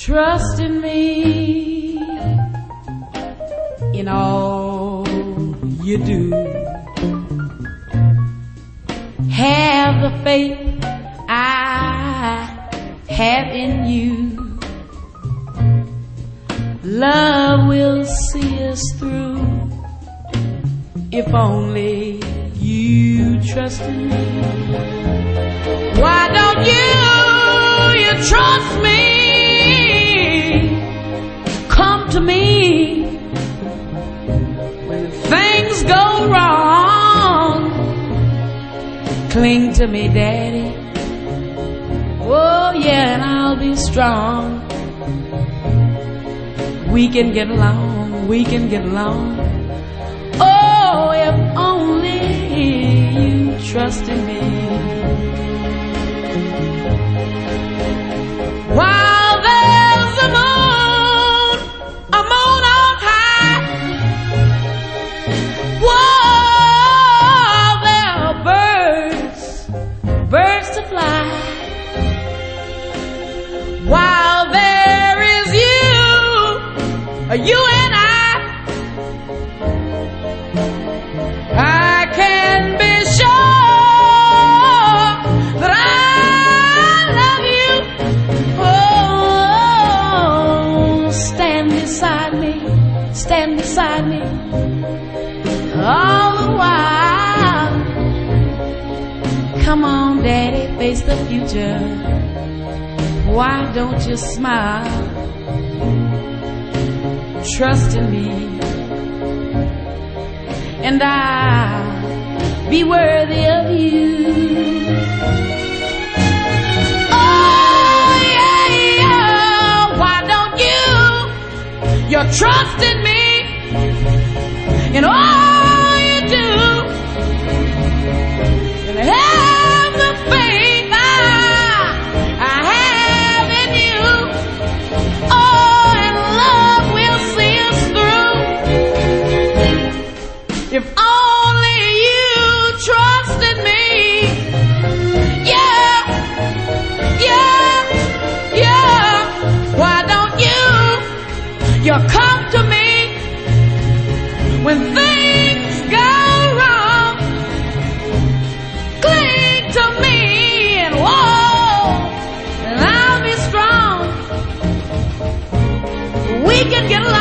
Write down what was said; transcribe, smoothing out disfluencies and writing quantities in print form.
Trust in me in all you do. Have the faith I have in you. Love will see us through if only you trust in me. Why don't you trust me? Come to me when things go wrong. Cling to me, Daddy. Oh yeah, and I'll be strong. We can get along, we can get along. Oh, if only you trust in me. While there's a moon on high, while there are birds to fly, while there is you and I can be sure that I love you. Oh, stand beside me all the while. Come on, Daddy, face the future. Why don't you smile? Trust in me, and I'll be worthy of you. Oh yeah, yeah. Why don't you trust in me in all you do, and have the faith I have in you. Oh, and love will see us through if only you trust in me. Yeah, yeah, yeah. Why don't you come to me when things go wrong? Cling to me and whoa, and I'll be strong. We can get along.